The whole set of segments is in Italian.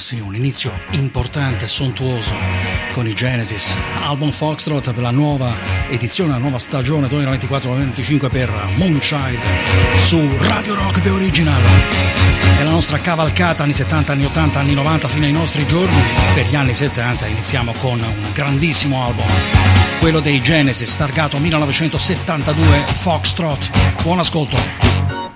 sì, un inizio importante e sontuoso con i Genesis, album Foxtrot per la nuova edizione, la nuova stagione 2024-2025 per Moonchild su Radio Rock The Original. È la nostra cavalcata anni 70, anni 80, anni 90 fino ai nostri giorni. Per gli anni 70 iniziamo con un grandissimo album, quello dei Genesis, targato 1972, Foxtrot. Buon ascolto.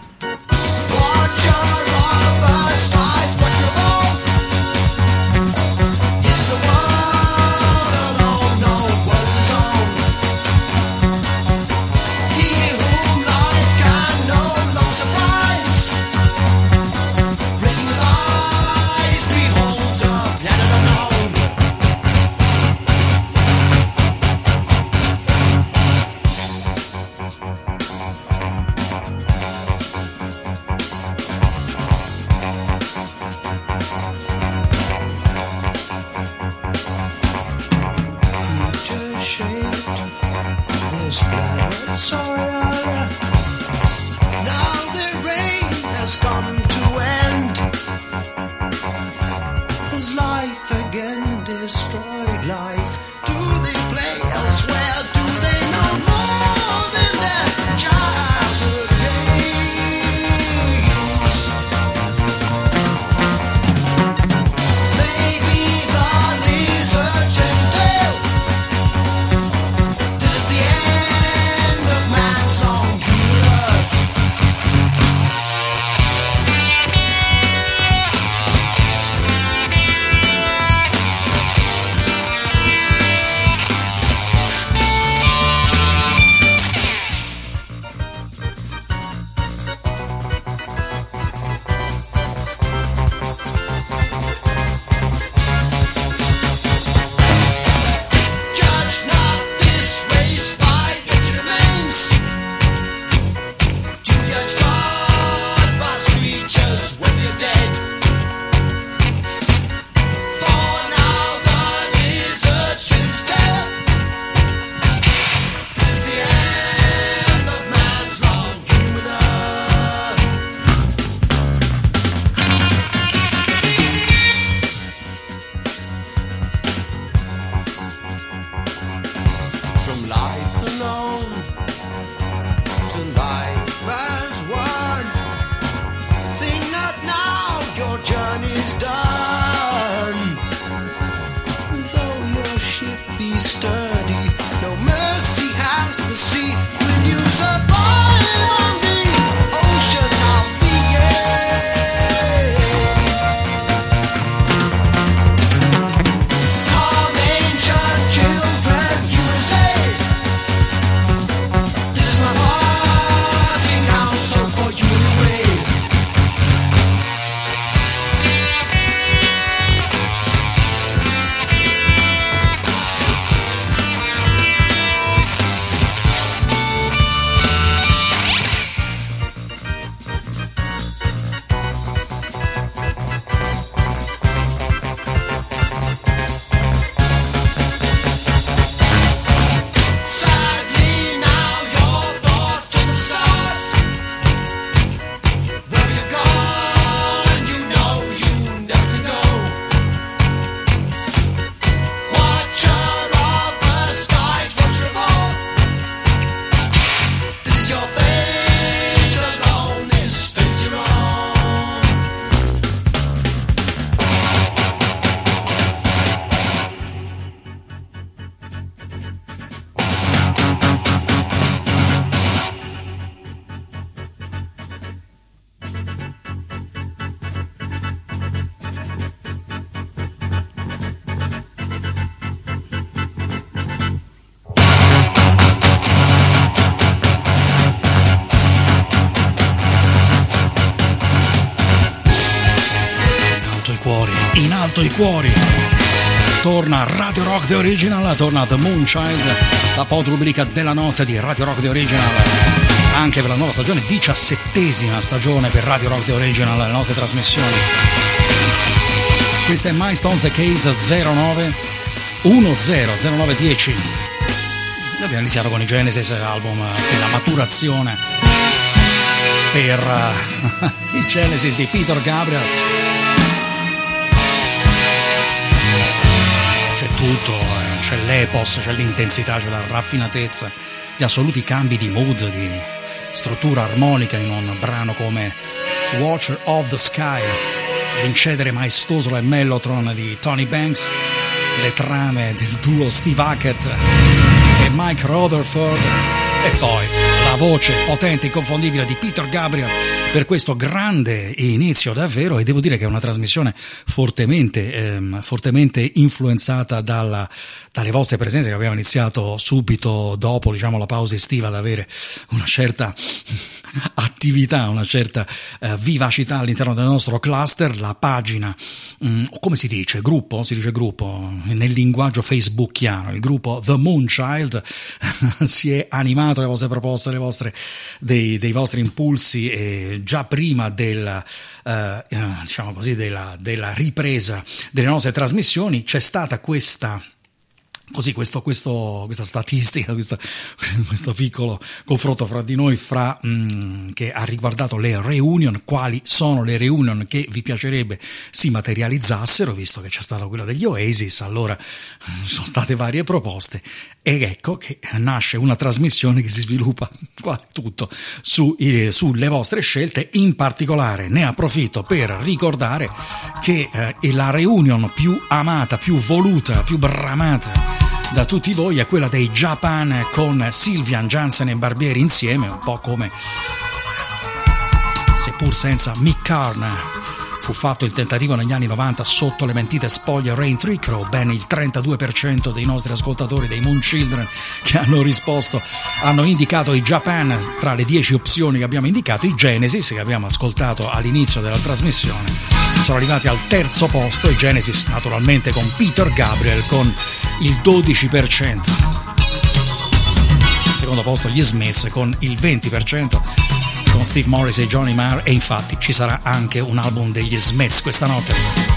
I cuori. Torna Radio Rock The Original, torna The Moonchild, la pod rubrica della notte di Radio Rock The Original, anche per la nuova stagione, 17ª stagione per Radio Rock The Original, le nostre trasmissioni. Questa è Milestones Case 0910. Abbiamo iniziato con i Genesis, album della maturazione per i Genesis di Peter Gabriel. c'è tutto, c'è l'epos, c'è l'intensità, c'è la raffinatezza, gli assoluti cambi di mood, di struttura armonica in un brano come Watcher of the Sky, l'incedere maestoso del Mellotron di Tony Banks, le trame del duo Steve Hackett e Mike Rutherford, e poi la voce potente e inconfondibile di Peter Gabriel per questo grande inizio davvero. E devo dire che è una trasmissione fortemente influenzata dalle vostre presenze, che abbiamo iniziato subito dopo, diciamo, la pausa estiva ad avere una certa attività, una certa vivacità all'interno del nostro cluster. La pagina, come si dice? Gruppo? Si dice gruppo nel linguaggio facebookiano. Il gruppo The Moonchild si è animato alle vostre proposte, dei vostri impulsi, e già prima diciamo così, della ripresa delle nostre trasmissioni c'è stata questa statistica, questo piccolo confronto fra di noi, che ha riguardato le reunion. Quali sono le reunion che vi piacerebbe si materializzassero, visto che c'è stata quella degli Oasis? Allora sono state varie proposte, ed ecco che nasce una trasmissione che si sviluppa quasi tutto sulle vostre scelte. In particolare ne approfitto per ricordare che la reunion più amata, più voluta, più bramata da tutti voi è quella dei Japan, con Sylvian, Jansen e Barbieri insieme, un po' come, seppur senza Mick Karn, fu fatto il tentativo negli anni 90 sotto le mentite spoglie Rain Trickrow. Ben il 32% dei nostri ascoltatori dei Moon Children che hanno risposto hanno indicato i Japan tra le 10 opzioni che abbiamo indicato. I Genesis, che abbiamo ascoltato all'inizio della trasmissione, sono arrivati al terzo posto. I Genesis naturalmente con Peter Gabriel con il 12%. Al secondo posto gli Smiths con il 20%, con Steve Morris e Johnny Marr, e infatti ci sarà anche un album degli Smiths questa notte.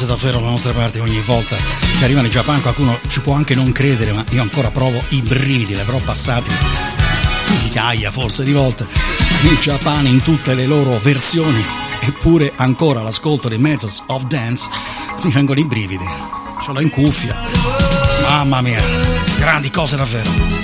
cose davvero dalle nostre parti ogni volta che arrivano in Japan. Qualcuno ci può anche non credere, ma io ancora provo i brividi, li avrò passati migliaia forse di volte in Japan in tutte le loro versioni, eppure ancora all'ascolto dei Methods of Dance mi vengono i brividi, ce l'ho in cuffia, mamma mia, grandi cose davvero.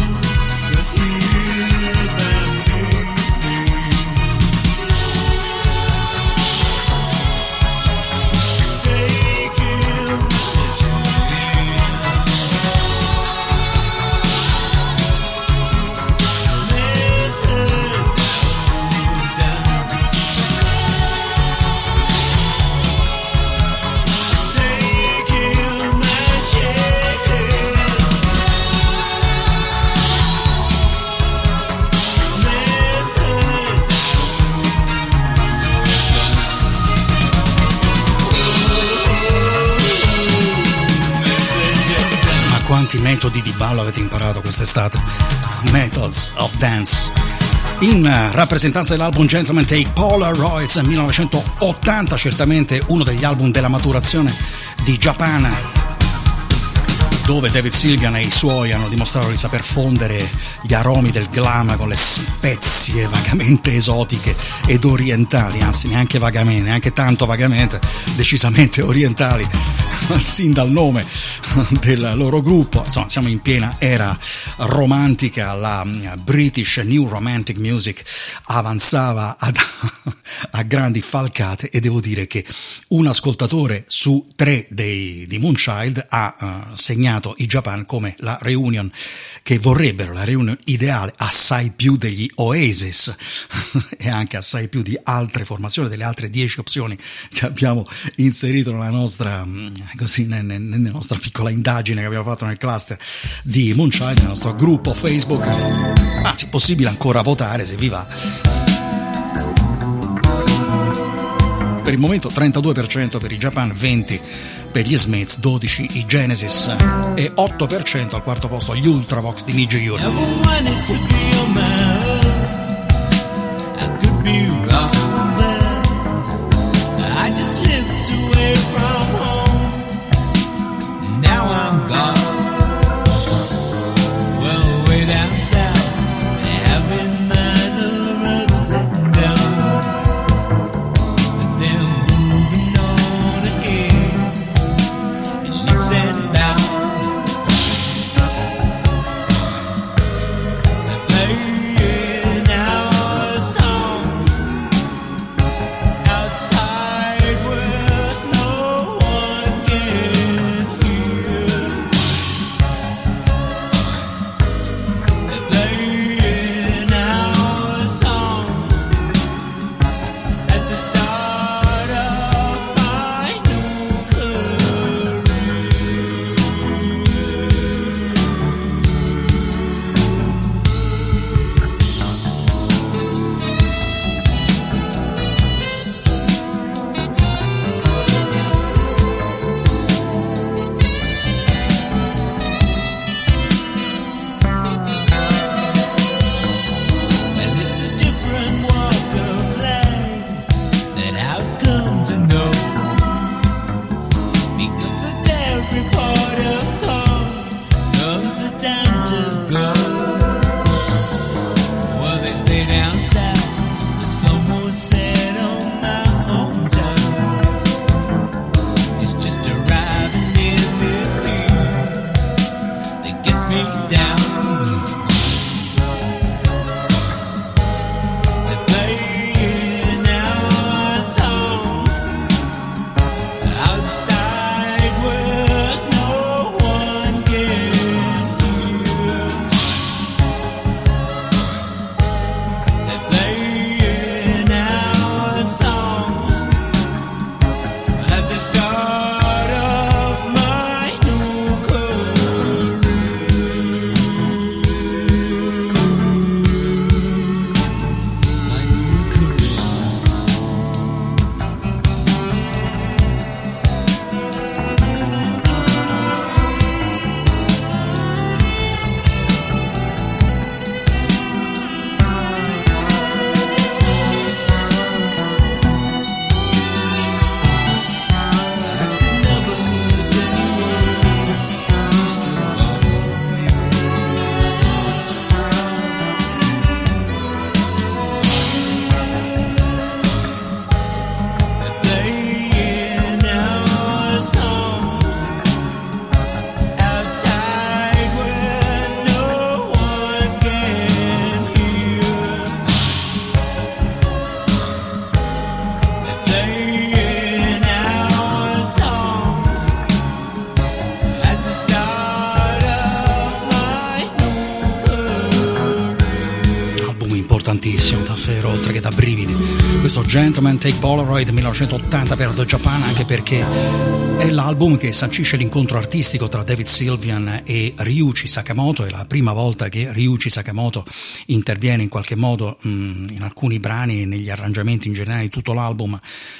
Quanti metodi di ballo avete imparato quest'estate? Methods of Dance, in rappresentanza dell'album Gentleman Take Polaroids 1980, certamente uno degli album della maturazione di Japan, dove David Sylvian e i suoi hanno dimostrato di saper fondere gli aromi del glam con le spezie vagamente esotiche ed orientali, anzi neanche vagamente, neanche tanto vagamente, decisamente orientali, sin dal nome del loro gruppo. Insomma, siamo in piena era romantica, la British New Romantic Music avanzava a grandi falcate, e devo dire che un ascoltatore su 3 di Moonchild ha segnato i Japan come la reunion che vorrebbero, la reunion ideale, assai più degli Oasis e anche assai più di altre formazioni, delle altre 10 opzioni che abbiamo inserito nella nostra, così, nella nostra piccola indagine che abbiamo fatto nel cluster di Moonchild, nel nostro gruppo Facebook. Anzi, possibile ancora votare se vi va. Per il momento 32% per i Japan, 20% per gli Smiths, 12% i Genesis e 8% al quarto posto gli Ultravox di Niji Yuri. tantissimo, davvero, oltre che da brividi. Questo Gentleman Take Polaroid 1980 per The Japan, anche perché è l'album che sancisce l'incontro artistico tra David Sylvian e Ryuichi Sakamoto. È la prima volta che Ryuichi Sakamoto interviene in qualche modo in alcuni brani e negli arrangiamenti in generale di tutto l'album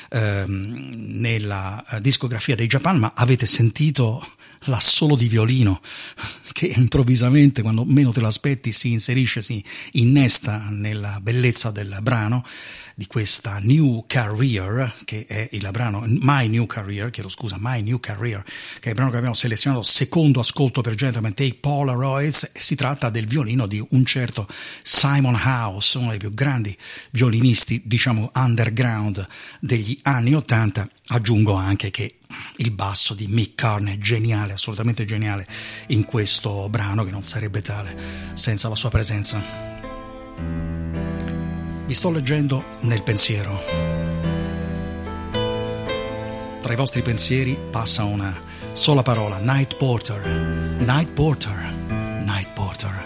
nella discografia dei Japan. Ma avete sentito l'assolo di violino che improvvisamente, quando meno te lo aspetti, si inserisce, si innesta nella bellezza del brano, di questa New Career, che è il brano My New Career, che è il brano che abbiamo selezionato secondo ascolto per Gentleman Take Polaroids, e si tratta del violino di un certo Simon House, uno dei più grandi violinisti, diciamo underground degli anni '80. Aggiungo anche che il basso di Mick Carney è geniale, assolutamente geniale in questo brano, che non sarebbe tale senza la sua presenza. Vi sto leggendo nel pensiero. Tra i vostri pensieri passa una sola parola: Night Porter, Night Porter, Night Porter.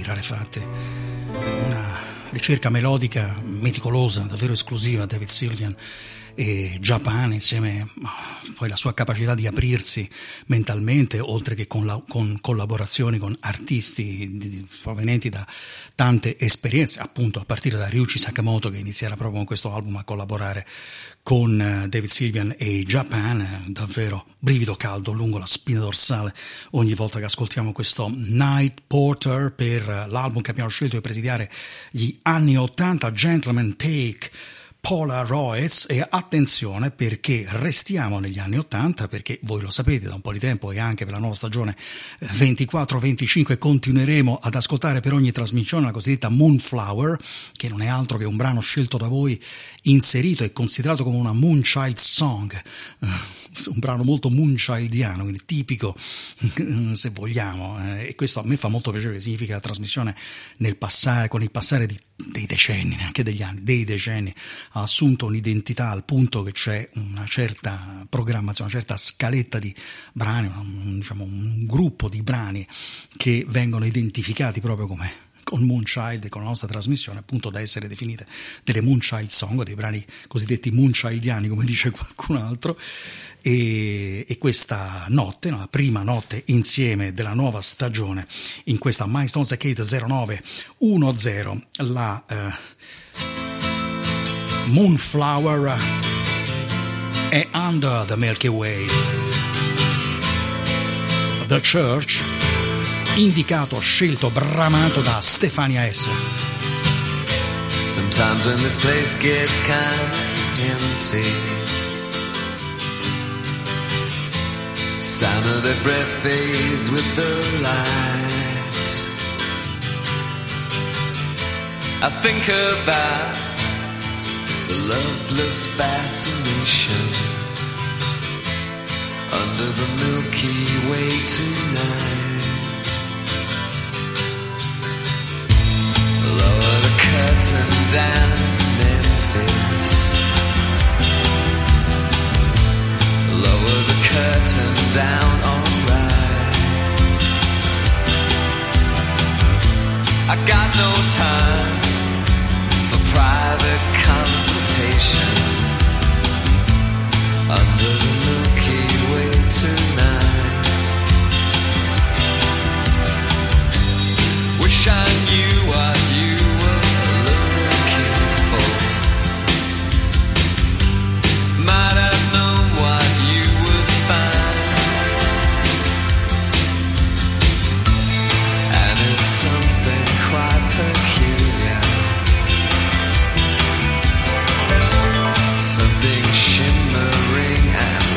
rarefatte, una ricerca melodica meticolosa, davvero esclusiva. David Sylvian e Japan, insieme poi la sua capacità di aprirsi mentalmente, oltre che con collaborazioni con artisti provenienti da tante esperienze, appunto a partire da Ryuichi Sakamoto, che inizierà proprio con questo album a collaborare con David Sylvian e Japan. Davvero brivido caldo lungo la spina dorsale ogni volta che ascoltiamo questo Night Porter per l'album che abbiamo scelto di presidiare gli anni 80, Gentleman Take Polaroids. E attenzione, perché restiamo negli anni 80, perché voi lo sapete da un po' di tempo, e anche per la nuova stagione 24-25 continueremo ad ascoltare per ogni trasmissione la cosiddetta Moonflower, che non è altro che un brano scelto da voi, inserito e considerato come una Moonchild Song, un brano molto moonchildiano, quindi tipico, se vogliamo, e questo a me fa molto piacere, che significa la trasmissione con il passare dei decenni, neanche degli anni, dei decenni, ha assunto un'identità, al punto che c'è una certa programmazione, una certa scaletta di brani, un gruppo di brani che vengono identificati proprio come con Moonchild e con la nostra trasmissione, appunto da essere definite delle Moonchild Song, dei brani cosiddetti moonchildiani, come dice qualcun altro. E questa notte, la prima notte insieme della nuova stagione, in questa Milestones Arcade 0910, la Moonflower è Under the Milky Way. The Church, indicato, scelto, bramato da Stefania S. Sometimes when this place gets kind of empty, sound of their breath fades with the light. I think about the loveless fascination under the Milky Way tonight. Lower the curtain down, Memphis. Lower the curtain down, alright. I got no time for private consultation under the Milky Way tonight. Wish I knew what you were looking for. Might have known what you would find. And it's something quite peculiar, something shimmering and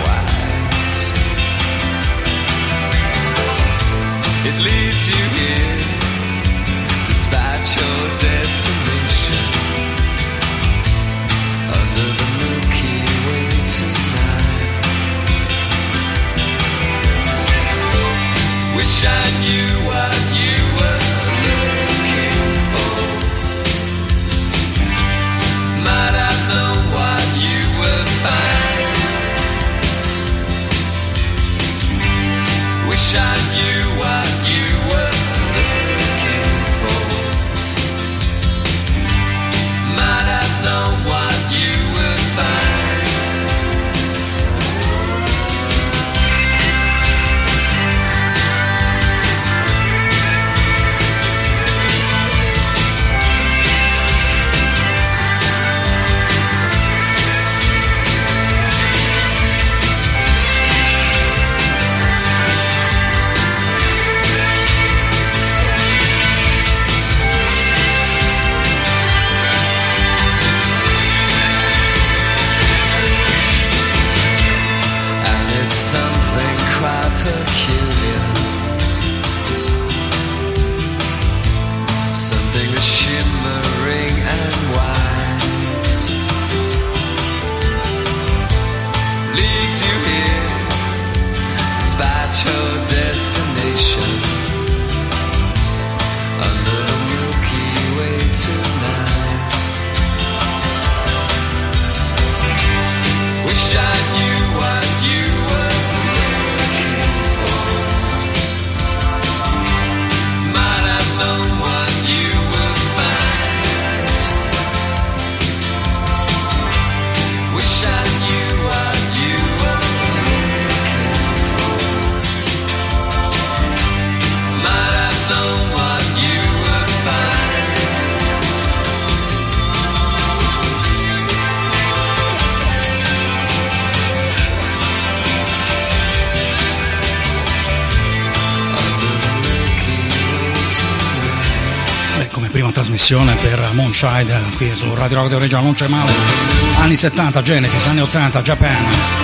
trasmissione per Moonchild qui su Radio Rock The Original, non c'è male. Anni 70 Genesis, anni 80 Japan.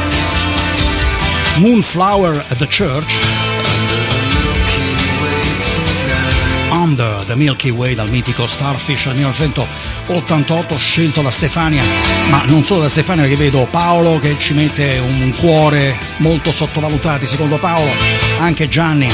Moonflower at the Church, Under the Milky Way dal mitico Starfish del 1988, scelto da Stefania, ma non solo da Stefania, che vedo Paolo che ci mette un cuore, molto sottovalutati secondo Paolo, anche Gianni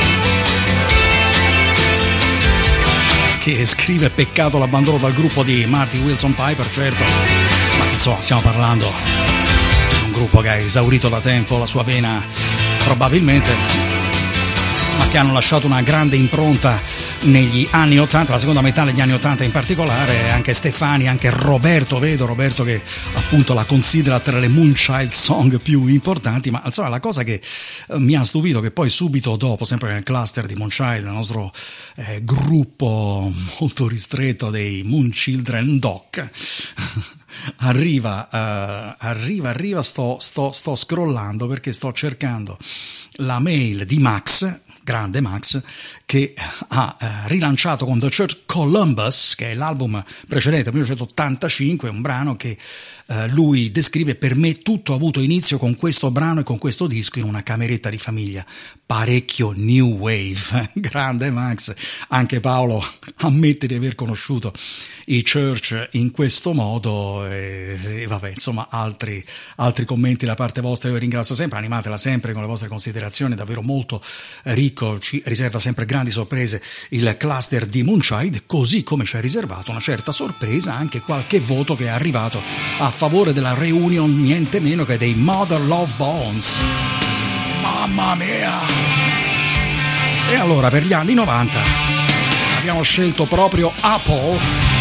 che scrive peccato l'abbandono dal gruppo di Marty Wilson Piper, certo, ma insomma stiamo parlando di un gruppo che ha esaurito da tempo la sua vena probabilmente, ma che hanno lasciato una grande impronta negli anni 80, la seconda metà degli anni 80 in particolare. Anche Stefani, anche Roberto, vedo Roberto che appunto la considera tra le Moonchild song più importanti, ma insomma la cosa che mi ha stupito che poi subito dopo, sempre nel cluster di Moonchild, il nostro gruppo molto ristretto dei Moon Children Doc, arriva, sto scrollando perché sto cercando la mail di Max, grande Max, che ha rilanciato con The Church Columbus, che è l'album precedente, 1985, un brano che lui descrive: per me tutto ha avuto inizio con questo brano e con questo disco in una cameretta di famiglia, parecchio new wave. Grande Max. Anche Paolo ammette di aver conosciuto i Church in questo modo e vabbè, insomma altri commenti da parte vostra io vi ringrazio sempre, animatela sempre con le vostre considerazioni, davvero molto ricco, ci riserva sempre grandi sorprese il cluster di Moonchild, così come ci ha riservato una certa sorpresa anche qualche voto che è arrivato a favore della reunion niente meno che dei Mother Love Bones. Mamma mia! E allora per gli anni 90 abbiamo scelto proprio Apple,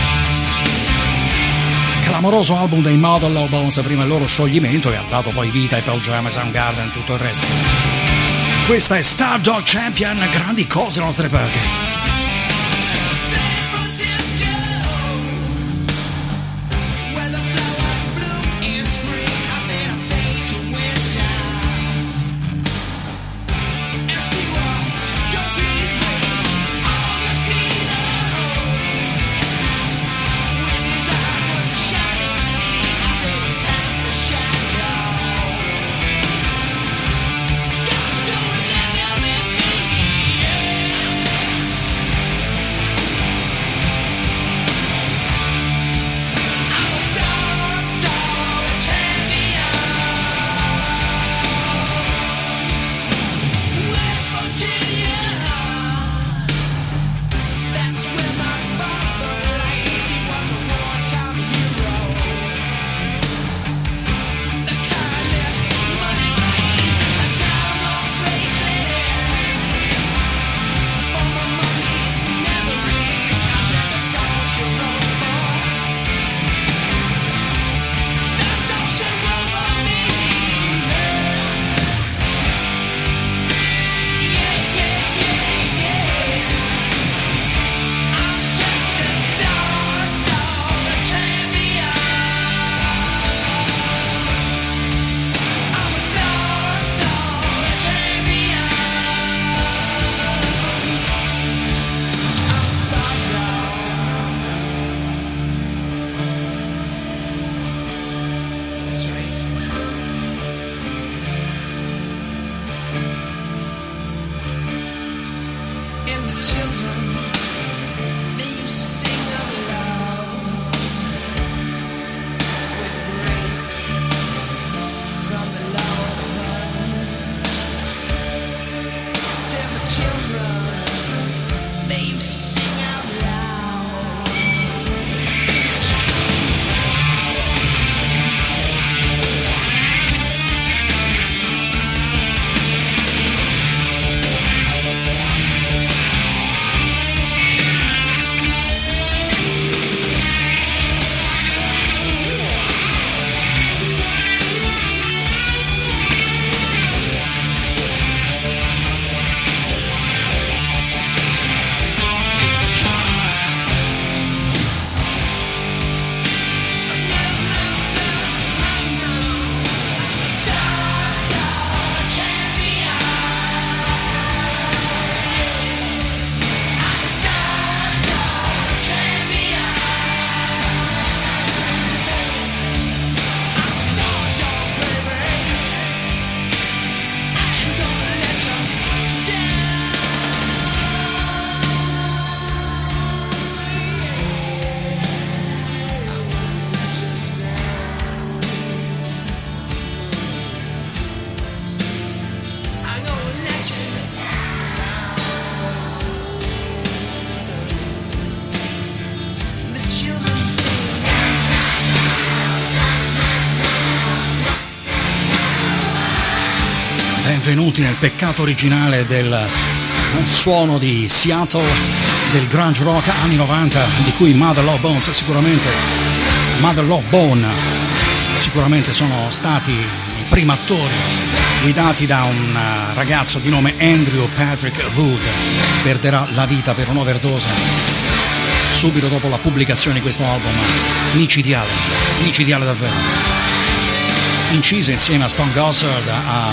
clamoroso album dei Mother Love Bones prima il loro scioglimento, e ha dato poi vita ai Pearl Jam, Soundgarden e tutto il resto. Questa è Star Dog Champion, grandi cose alle nostre parti. benvenuti nel peccato originale del suono di Seattle, del grunge rock anni 90, di cui Mother Love Bone sicuramente sono stati i primi attori, guidati da un ragazzo di nome Andrew Patrick Wood. Perderà la vita per un'overdose subito dopo la pubblicazione di questo album micidiale davvero, inciso insieme a Stone Gossard, a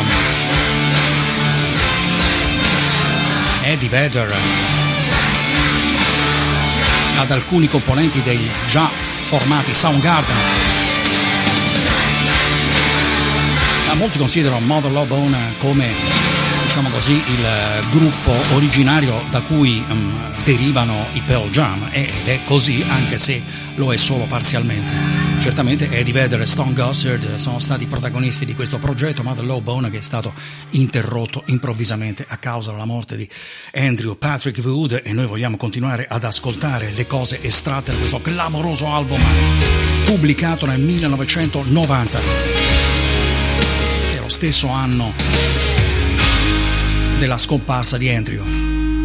Eddie Vedder, ad alcuni componenti dei già formati Soundgarden. Molti considerano Mother Love Bone come, diciamo così, il gruppo originario da cui derivano i Pearl Jam, ed è così, anche se lo è solo parzialmente. Certamente Eddie Vedder e Stone Gossard sono stati protagonisti di questo progetto Mother Love Bone, che è stato interrotto improvvisamente a causa della morte di Andrew Patrick Wood, e noi vogliamo continuare ad ascoltare le cose estratte da questo clamoroso album pubblicato nel 1990, che è lo stesso anno della scomparsa di Andrew.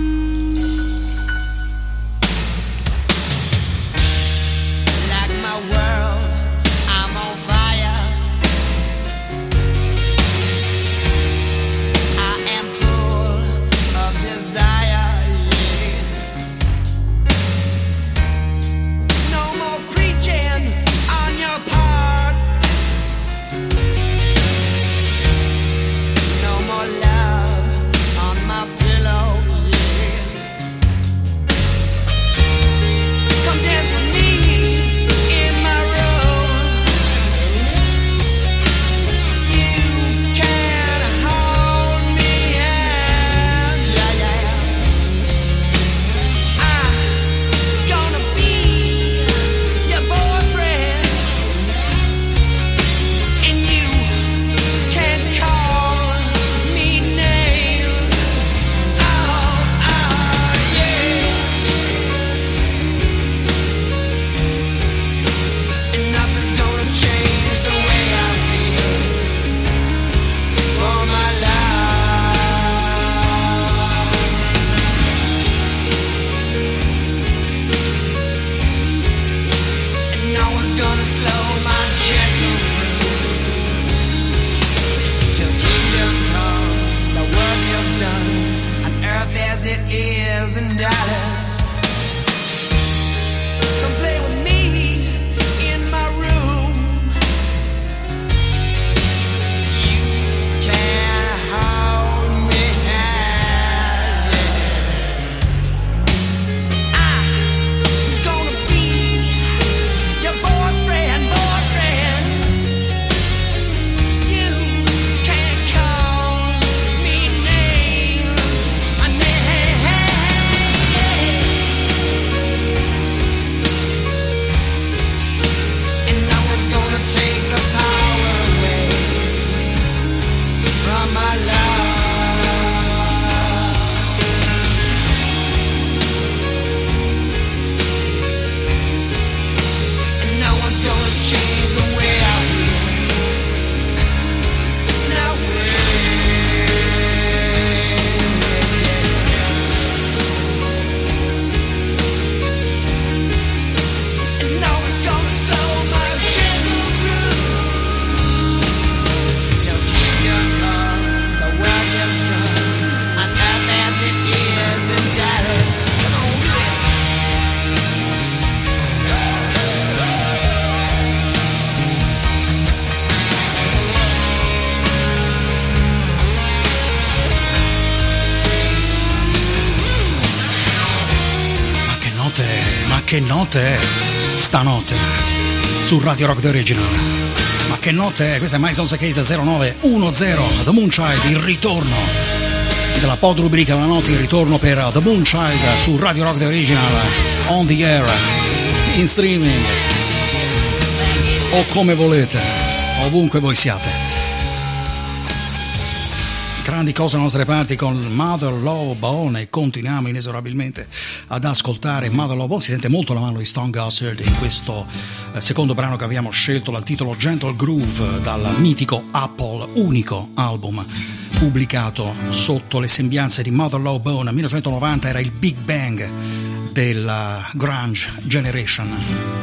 Che notte è stanotte su Radio Rock The Original. Ma che notte è? Questa è Mason's Case 0910 The Moonchild, il ritorno della pod rubrica della notte, il ritorno per The Moonchild su Radio Rock The Original, on the air, in streaming o come volete, ovunque voi siate. Grandi cose alle nostre parti con Mother Love Bone, e continuiamo inesorabilmente ad ascoltare Mother Love Bone. Si sente molto la mano di Stone Gossard in questo secondo brano che abbiamo scelto dal titolo Gentle Groove, dal mitico Apple, unico album pubblicato sotto le sembianze di Mother Love Bone. 1990 era il Big Bang della Grunge Generation.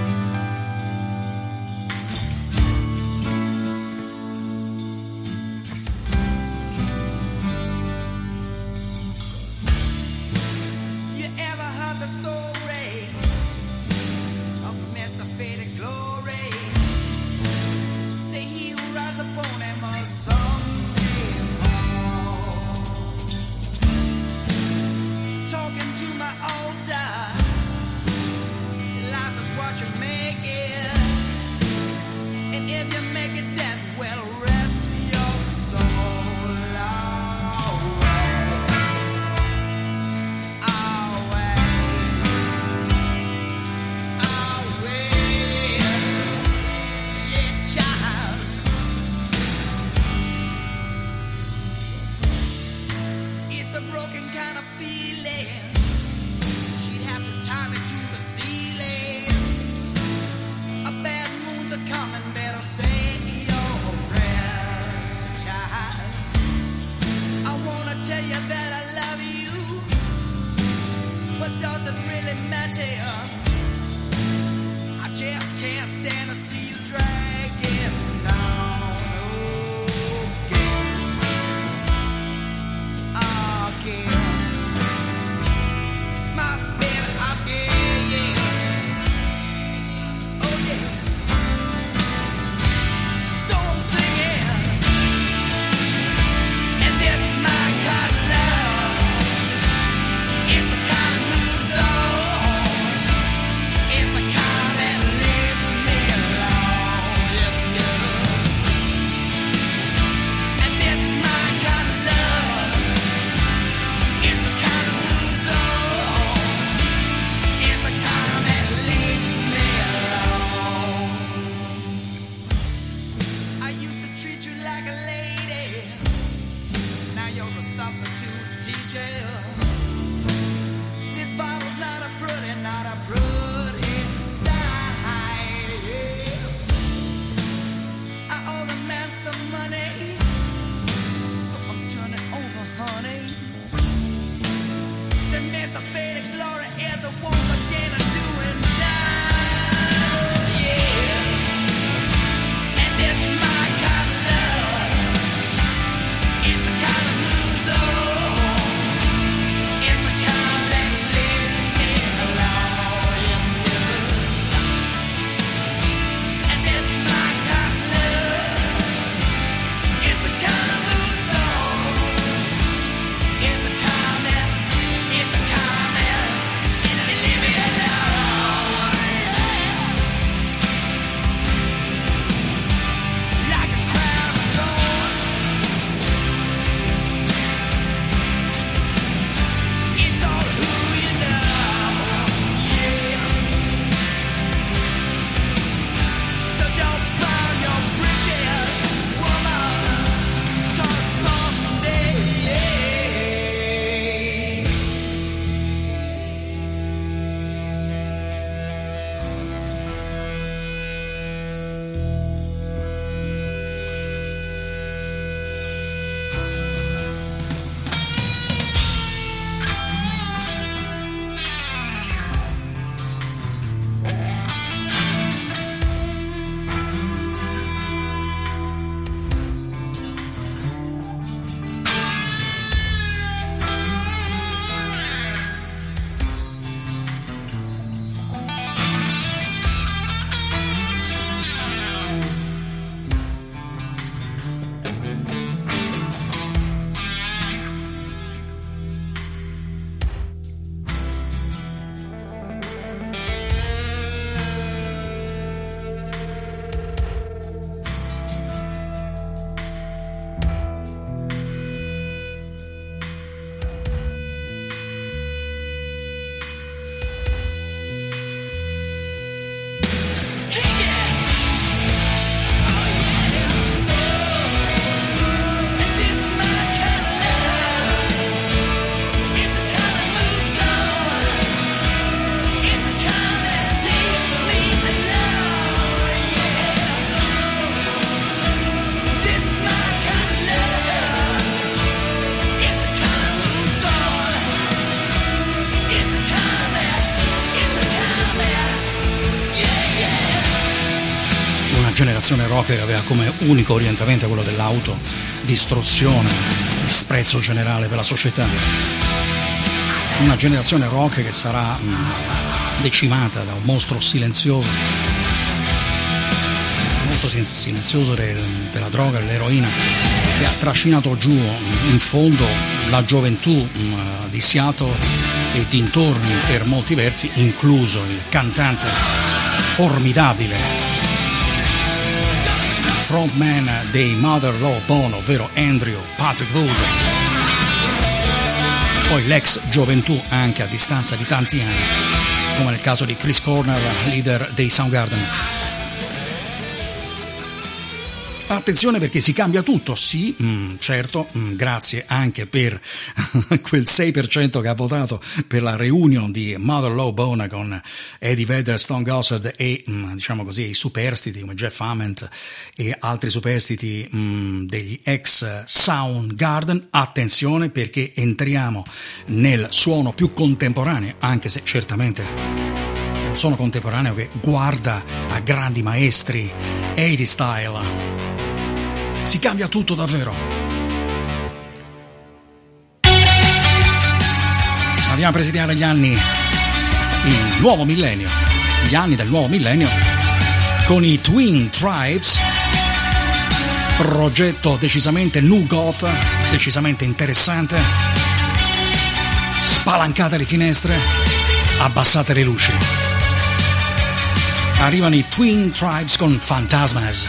It's the kind that lives me alive. generazione rock che aveva come unico orientamento quello dell'autodistruzione, disprezzo generale per la società. Una generazione rock che sarà decimata da un mostro silenzioso, della droga e dell'eroina, che ha trascinato giù in fondo la gioventù di Seattle e dintorni per molti versi, incluso il cantante formidabile frontman dei Mother Love Bone, ovvero Andrew Patrick Wood, poi l'ex gioventù anche a distanza di tanti anni, come nel caso di Chris Cornell, leader dei Soundgarden. Attenzione perché si cambia tutto, sì, certo, grazie anche per quel 6% che ha votato per la reunion di Mother Love Bone con Eddie Vedder, Stone Gossard e, diciamo così, i superstiti come Jeff Ament e altri superstiti degli ex Soundgarden. Attenzione perché entriamo nel suono più contemporaneo, anche se certamente è un suono contemporaneo che guarda a grandi maestri 80 style. Si cambia tutto davvero. Andiamo a presidiare gli anni, il nuovo millennio, gli anni del nuovo millennio con i Twin Tribes, progetto decisamente new goth, decisamente interessante. Spalancate le finestre, abbassate le luci. Arrivano i Twin Tribes con Phantasmas.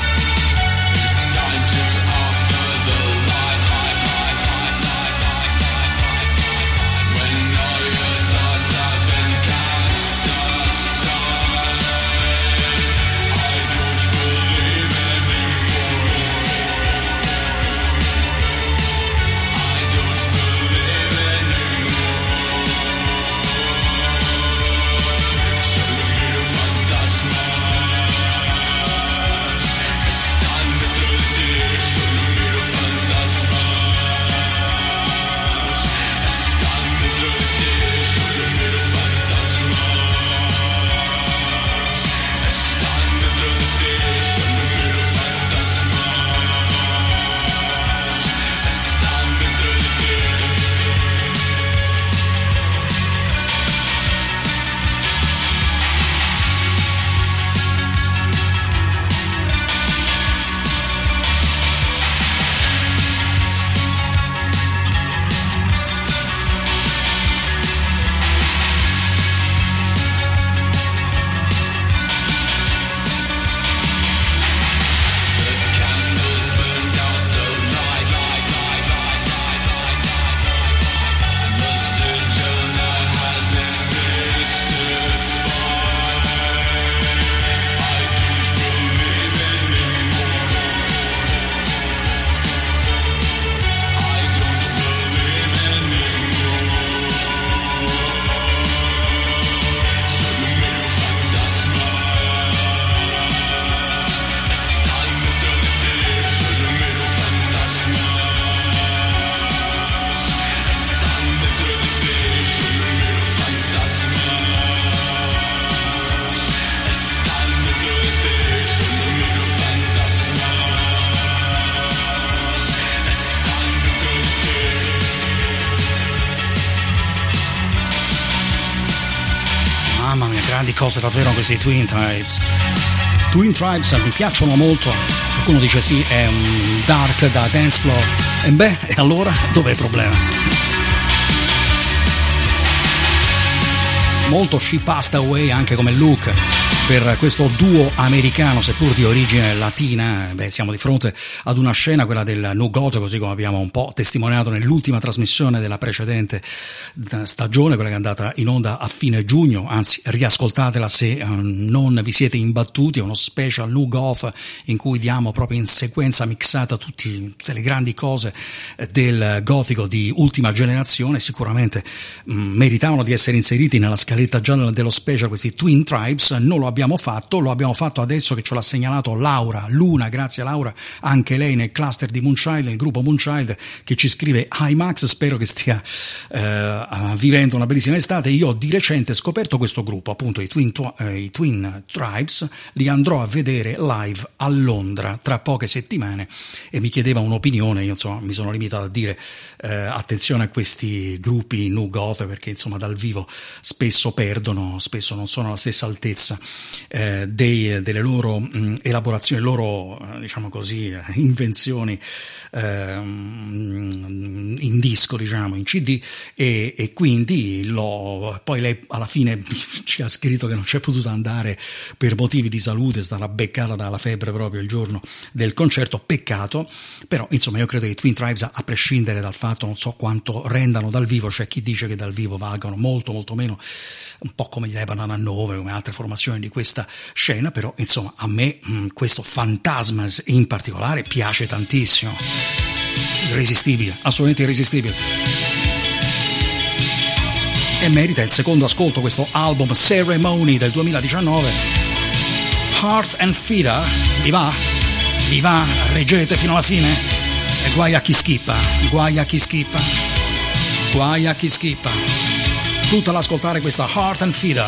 Cose davvero questi Twin Tribes. Twin Tribes mi piacciono molto. Qualcuno dice sì, è un dark da dance floor. E beh, e allora dov'è il problema? Molto She Passed Away anche come look per questo duo americano seppur di origine latina. Beh, siamo di fronte ad una scena, quella del nu goth, così come abbiamo un po' testimoniato nell'ultima trasmissione della precedente stagione, quella che è andata in onda a fine giugno, anzi riascoltatela se non vi siete imbattuti. È uno special nu goth in cui diamo proprio in sequenza mixata tutte le grandi cose del gotico di ultima generazione. Sicuramente meritavano di essere inseriti nella scaletta già dello special questi Twin Tribes. Non lo abbiamo abbiamo fatto, lo abbiamo fatto adesso che ce l'ha segnalato Laura Luna, grazie a Laura, anche lei nel cluster di Moonchild, nel gruppo Moonchild, che ci scrive: Hi Max, spero che stia vivendo una bellissima estate. Io ho di recente scoperto questo gruppo, appunto i Twin Tribes, li andrò a vedere live a Londra tra poche settimane, e mi chiedeva un'opinione. Io insomma mi sono limitato a dire attenzione a questi gruppi nu goth, perché insomma dal vivo spesso perdono, spesso non sono alla stessa altezza delle loro elaborazioni, loro diciamo così invenzioni in disco, diciamo in CD, e quindi poi lei alla fine ci ha scritto che non c'è potuta andare per motivi di salute, è stata beccata dalla febbre proprio il giorno del concerto, peccato. Però insomma io credo che i Twin Tribes, a prescindere dal fatto non so quanto rendano dal vivo, c'è chi dice che dal vivo valgano molto molto meno, un po' come gli Lebanon a 9, come altre formazioni di questa scena, però insomma a me questo Phantasmas in particolare piace tantissimo, irresistibile, assolutamente irresistibile, e merita il secondo ascolto questo album Ceremony del 2019. Heart and Feeder, vi va? Vi va? Reggete fino alla fine? E guai a chi schippa, guai a chi schippa, guai a chi schippa. Tutta ad ascoltare questa Heart and Feeder.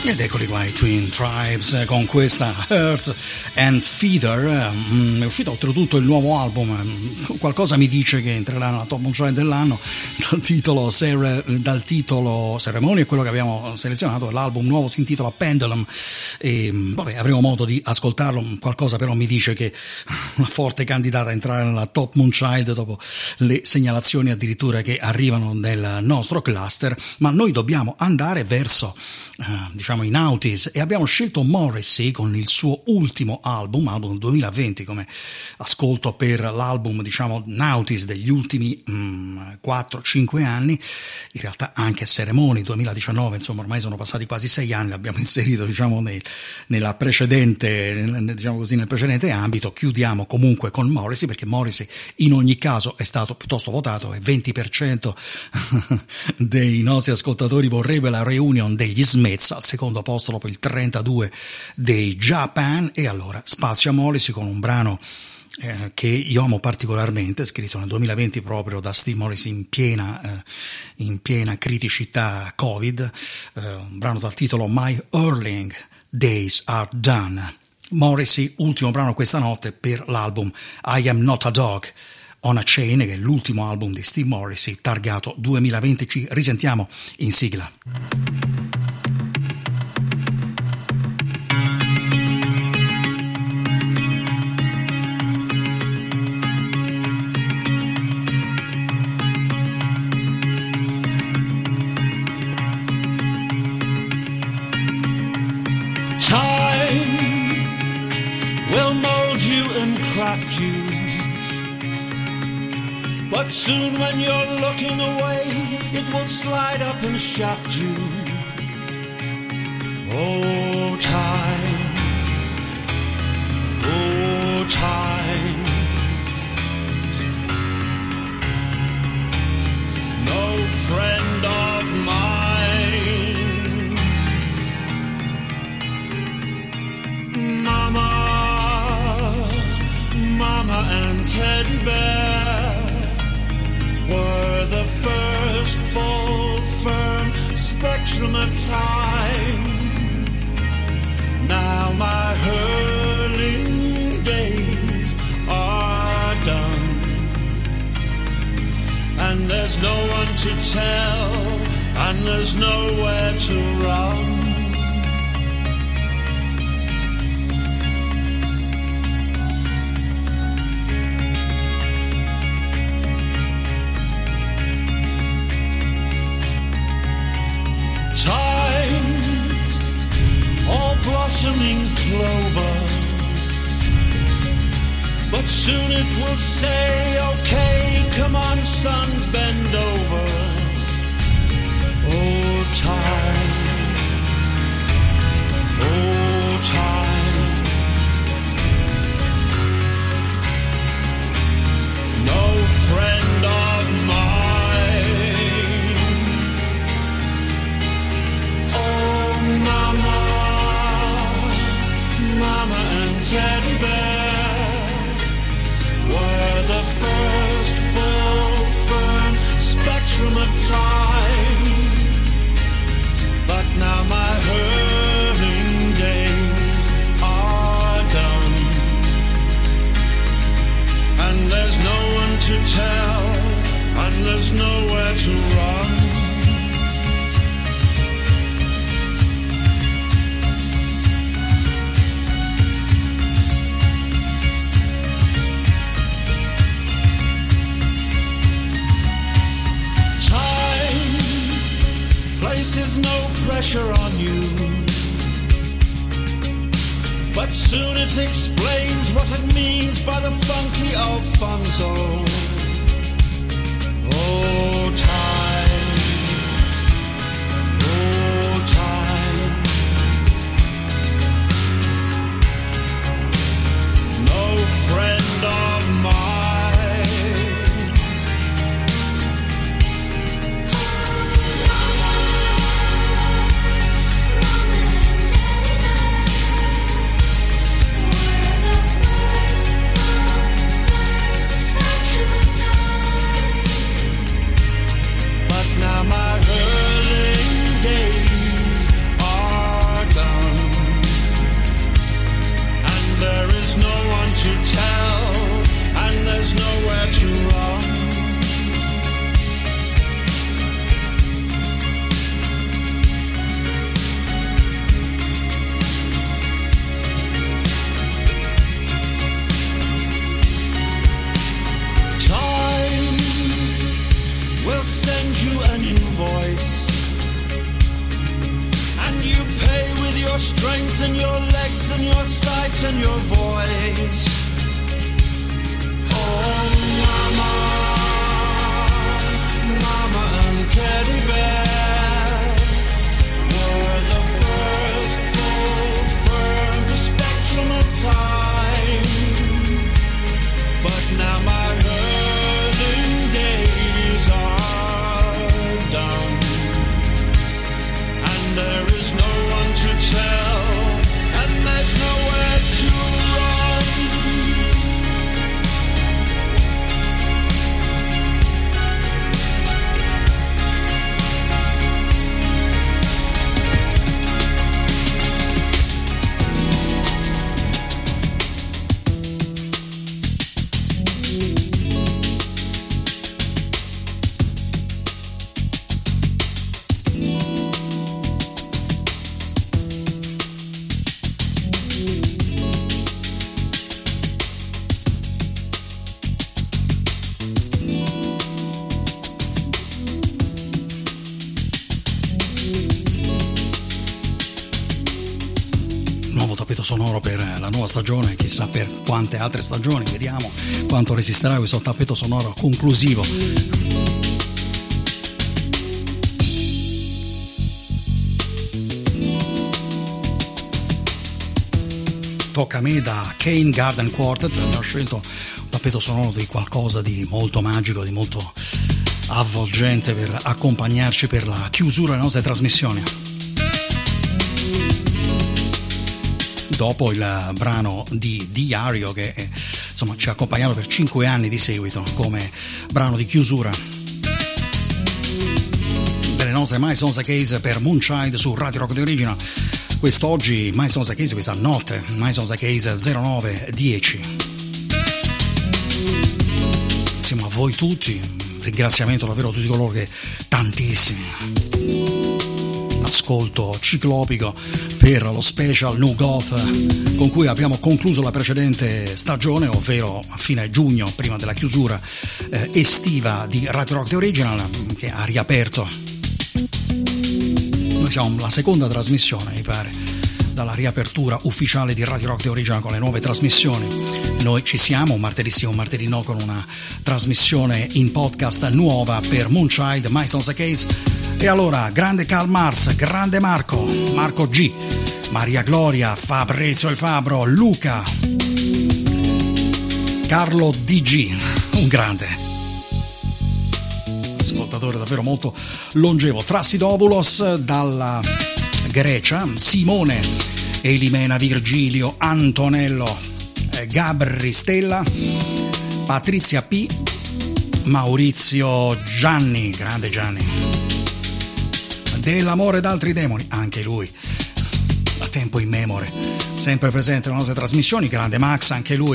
Ed eccoli qua i Twin Tribes con questa Earth and Feather. È uscito oltretutto il nuovo album, qualcosa mi dice che entrerà nella top mondiale dell'anno, dal titolo Ceremony, è quello che abbiamo selezionato. L'album nuovo si intitola Pendulum e vabbè, avremo modo di ascoltarlo. Qualcosa però mi dice che una forte candidata a entrare nella top mondiale dopo le segnalazioni addirittura che arrivano nel nostro cluster, ma noi dobbiamo andare verso diciamo i Naughties e abbiamo scelto Morrissey con il suo ultimo album 2020 come ascolto per l'album diciamo Naughties degli ultimi 4-5 anni, in realtà anche Ceremony 2019, insomma ormai sono passati quasi 6 anni, l'abbiamo inserito diciamo nella precedente, diciamo così, nel precedente ambito. Chiudiamo comunque con Morrissey perché Morrissey in ogni caso è stato piuttosto votato e 20% dei nostri ascoltatori vorrebbe la reunion degli Smiths al secondo posto dopo il 32 dei Japan, e allora spazio a Morrissey con un brano che io amo particolarmente, scritto nel 2020 proprio da Steve Morrissey in piena criticità Covid, un brano dal titolo My Hurling Days Are Done. Morrissey, ultimo brano questa notte per l'album I Am Not a Dog on a Chain, che è l'ultimo album di Steve Morrissey targato 2020. Ci risentiamo in sigla. Will mold you and craft you, but soon when you're looking away, it will slide up and shaft you. Oh time, oh time, no friend of mine. Mama and Teddy Bear were the first full, firm spectrum of time. Now my hurling days are done, and there's no one to tell, and there's nowhere to run. Blossoming clover, but soon it will say, okay, come on son, bend over. Oh time, oh time, no friend of mine. Oh mama, Mama and Teddy Bear were the first full, firm spectrum of time. But now my hurling days are done, and there's no one to tell, and there's nowhere to run. Places no pressure on you, but soon it explains what it means by the funky Alfonso. Oh time, oh time, no friend of mine. We're the first, we'll send you an invoice. And you pay with your strength and your legs and your sight and your voice. Oh, mama, mama and teddy bear were the first full, firm spectrum of time. But now my hurting days are done, and there is no one to tell, and there's nowhere to run. Sonoro per la nuova stagione, chissà per quante altre stagioni, vediamo quanto resisterà questo tappeto sonoro conclusivo. Tocca a me da Kane Garden Quartet, ne ho scelto un tappeto sonoro di qualcosa di molto magico, di molto avvolgente per accompagnarci per la chiusura delle nostre trasmissioni. Dopo il brano di Diario che insomma ci ha accompagnato per 5 anni di seguito come brano di chiusura delle nostre My Songs a Case per Moonchild su Radio Rock The Original. Quest'oggi My Songs a Case, questa notte My Songs a Case 0910. Insieme a voi tutti, ringraziamento davvero a tutti coloro che tantissimi ascolto ciclopico per lo special New Goth con cui abbiamo concluso la precedente stagione, ovvero a fine giugno, prima della chiusura estiva di Radio Rock The Original, che ha riaperto. Noi siamo la seconda trasmissione, mi pare, dalla riapertura ufficiale di Radio Rock The Original con le nuove trasmissioni. Noi ci siamo, un martedì sì, un martedì no, con una trasmissione in podcast nuova per Moonchild, My Songs a Case. E allora, grande Karl Marx, grande Marco G, Maria Gloria, Fabrizio il Fabbro, Luca, Carlo DG, un grande ascoltatore davvero molto longevo, Trassidopoulos dalla Grecia, Simone, Elimena Virgilio, Antonello, Gabri Stella, Patrizia P, Maurizio Gianni, grande Gianni, dell'amore d'altri demoni, anche lui da tempo immemore sempre presente nelle nostre trasmissioni, grande Max, anche lui,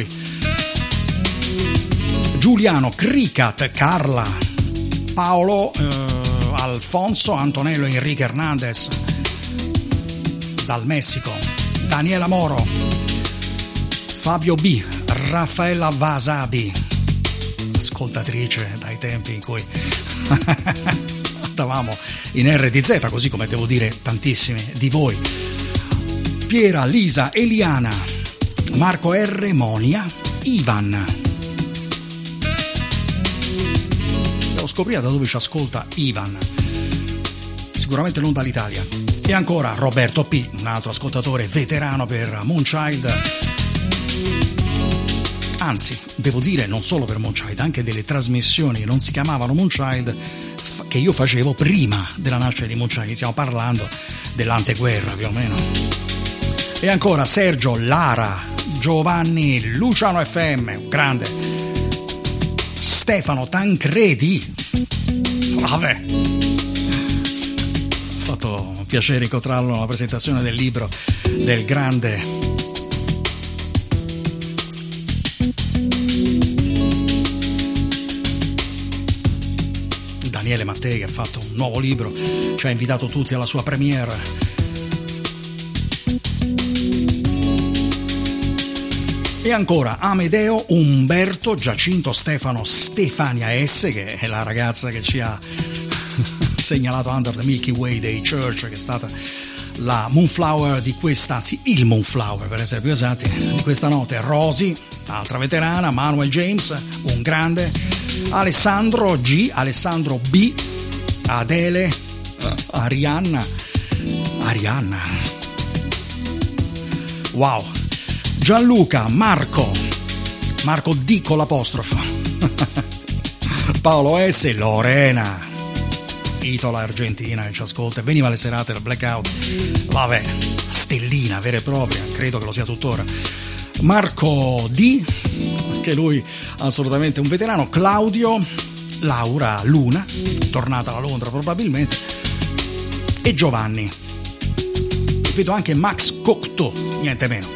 Giuliano, Cricat, Carla, Paolo, Alfonso, Antonello, Enrique Hernandez dal Messico, Daniela Moro, Fabio B, Raffaella Vasabi, ascoltatrice dai tempi in cui andavamo in RTZ, così come devo dire tantissimi di voi, Piera, Lisa, Eliana, Marco R, Monia, Ivan. Devo scoprire da dove ci ascolta Ivan, sicuramente non dall'Italia. E ancora Roberto P, un altro ascoltatore veterano per Moonchild, anzi devo dire non solo per Moonchild, anche delle trasmissioni che non si chiamavano Moonchild che io facevo prima della nascita di Moonchild, stiamo parlando dell'anteguerra più o meno. E ancora Sergio, Lara, Giovanni, Luciano FM, un grande, Stefano Tancredi, vabbè, ha fatto piacere incontrarlo alla presentazione del libro del grande Daniele Mattei, che ha fatto un nuovo libro, ci ha invitato tutti alla sua premiere. E ancora Amedeo, Umberto, Giacinto, Stefano, Stefania S, che è la ragazza che ci ha segnalato Under the Milky Way dei Church, che è stata la Moonflower di questa, anzi il Moonflower per essere più esatti, di questa notte. Rosy, altra veterana, Manuel James, un grande, Alessandro G, Alessandro B, Adele, Arianna, wow, Gianluca, Marco D con l'apostrofo, Paolo S, Lorena, Itola argentina che ci ascolta, veniva alle serate del Blackout, vabbè, stellina vera e propria, credo che lo sia tuttora. Marco D, che lui assolutamente un veterano, Claudio, Laura, Luna, tornata da Londra probabilmente, e Giovanni. Vedo anche Max Cocteau, niente meno.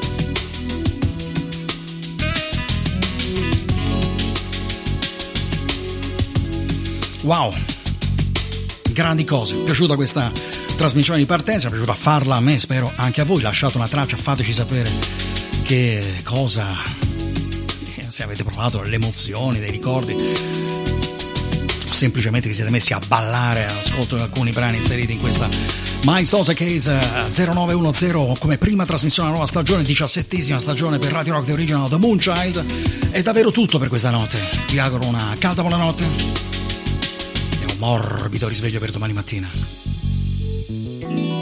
Wow, grandi cose, mi è piaciuta questa trasmissione di partenza, mi è piaciuta farla a me, spero anche a voi. Lasciate una traccia, fateci sapere che cosa, se avete provato le emozioni, dei ricordi, semplicemente vi siete messi a ballare all'ascolto di alcuni brani inseriti in questa My Sosa Case 0910 come prima trasmissione della nuova stagione, 17ª stagione per Radio Rock The Original The Moonchild. È davvero tutto per questa notte, vi auguro una calda buonanotte, morbido risveglio per domani mattina.